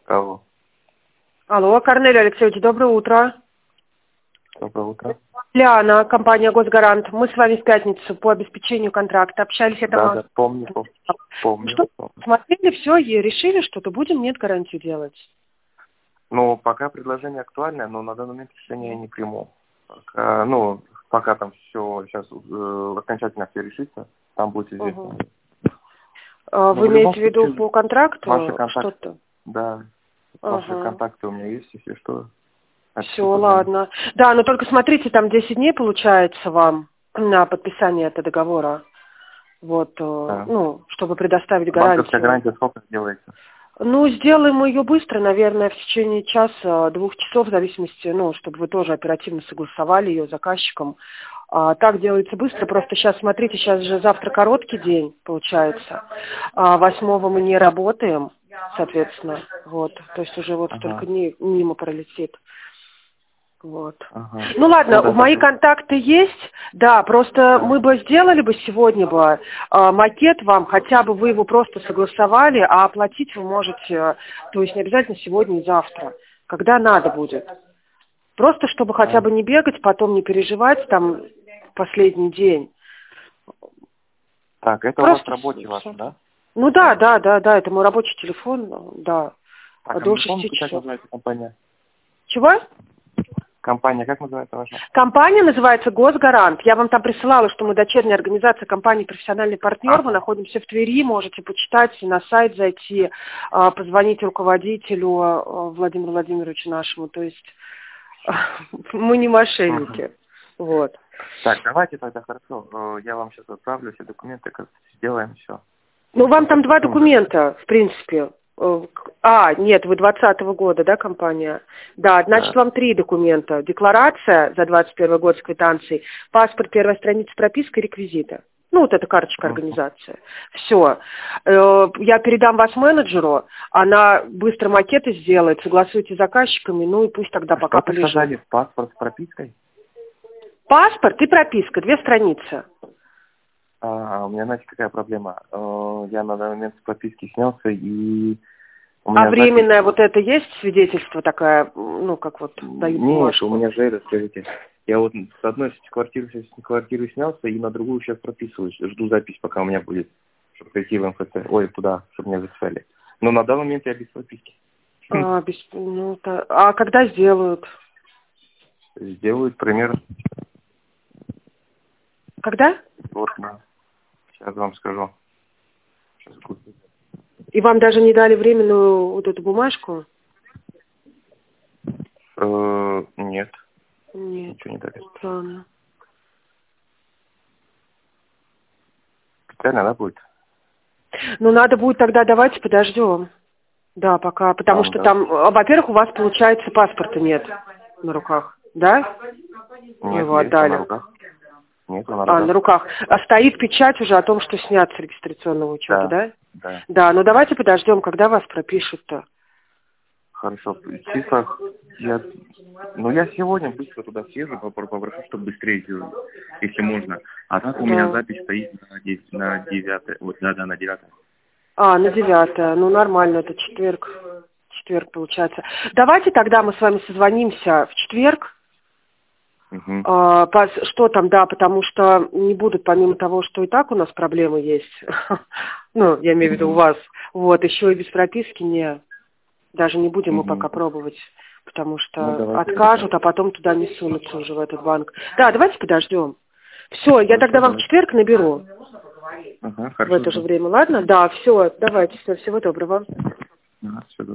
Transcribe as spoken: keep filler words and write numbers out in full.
Алло. Алло, Корнелий Алексеевич, доброе утро. Доброе утро. Ляна, компания «Госгарант». Мы с вами в пятницу по обеспечению контракта общались. Это Да, мы... да, помню, помню. помню, Что, помню. смотрели все и решили, что-то будем, нет, гарантию делать? Ну, пока предложение актуальное, но на данный момент решение я не приму. Пока, ну, пока там все сейчас э, окончательно все решится, там будет известно. Угу. А, вы в имеете в виду случае, по контракту ваши контакты, что-то? да, Ага. ваши контакты у меня есть, если что. Все, ладно. Да, но только смотрите, там десять дней получается вам на подписание этого договора. Вот, Да. ну, чтобы предоставить Банковская гарантию. гарантия сколько сделается? Ну, сделаем мы ее быстро, наверное, в течение часа, двух часов, в зависимости, ну, чтобы вы тоже оперативно согласовали ее с заказчиком. А, так делается быстро, просто сейчас, смотрите, сейчас же завтра короткий день, получается. А, восьмого мы не работаем, соответственно, вот, то есть уже вот Ага. столько дней мимо пролетит. Вот. Ага. Ну ладно, Ну, да, мои так... контакты есть, да, просто да. мы бы сделали бы сегодня бы э, макет вам, хотя бы вы его просто согласовали, а оплатить вы можете, то есть не обязательно сегодня и завтра, когда надо будет. Просто чтобы хотя А. бы не бегать, потом не переживать там в последний день. Так, это Просто у вас рабочий ваш, всё. да? Ну да, да, да, да, это мой рабочий телефон, да, Так, а до не шести помните, как часов. называется компания? Чего? Компания, как называется ваша? Компания называется «Госгарант». Я вам там присылала, что мы дочерняя организация компании «Профессиональный партнер». Мы Ага. находимся в Твери, можете почитать, на сайт зайти, позвонить руководителю Владимиру Владимировичу нашему. То есть мы не мошенники. Ага. Вот. Так, давайте тогда, хорошо. Я вам сейчас отправлю все документы, как сделаем все. Ну, вам там два документа, в принципе. А, нет, вы двадцатого года, да, компания? Да, значит, Да. вам три документа. Декларация за двадцать первый год с квитанцией, паспорт, первая страница, прописка, реквизиты. Ну, вот эта карточка организации. Все. Я передам вас менеджеру, она быстро макеты сделает, согласуйте с заказчиками, ну и пусть тогда А пока что вы полежит. сказали? Паспорт с пропиской? Паспорт и прописка, две страницы. А, у меня, знаете, какая проблема? Я на данный момент с прописки снялся, и у А меня временная запись... вот это есть свидетельство такая, ну, как вот дают Нет, бумажку? у меня же это, скажите, я вот с одной квартиры, с квартиры снялся, и на другую сейчас прописываюсь. Жду запись, пока у меня будет, чтобы прийти в эм эф цэ. Ой, туда, чтобы меня записали. Но на данный момент я без прописки. А, без, ну, та, а когда сделают? Сделают примерно. Когда? Вот, да. Сейчас вам скажу. Сейчас. И вам даже не дали временную вот эту бумажку? Э, нет. Нет. Ничего не дали. Странно. Специально, да, будет? Ну, надо будет тогда, давайте подождем. Да, пока, потому А, что да. там, во-первых, у вас, получается, паспорта нет на руках, да? Вы Нет, его есть, а отдали. на руках. Нет, на А, руках. на руках. А стоит печать уже о том, что снят с регистрационного учета, да? Да, да. Да, ну давайте подождем, когда вас пропишут-то. Хорошо. Чисто я... Ну, я сегодня быстро туда съезжу, попрошу, чтобы быстрее сделали, если можно. А так у Да. меня запись стоит на девять, на девятое. Вот, да, да, на девятое. А, на девятое. Ну, нормально, это четверг. Четверг получается. Давайте тогда мы с вами созвонимся в четверг. Угу. А, по, что там, да, потому что не будут, помимо того, что и так у нас проблемы есть, ну, я имею в виду у вас, вот, еще и без прописки не, даже не будем мы Угу. пока пробовать, потому что Ну, давайте. откажут, а потом туда не сунутся уже в этот банк. Да, давайте подождем. Все, я Хорошо, тогда вам в давайте. четверг наберу Ага, в хорошо. это же Да. время, ладно? Да, все, давайте, все, всего доброго. Ага, всё,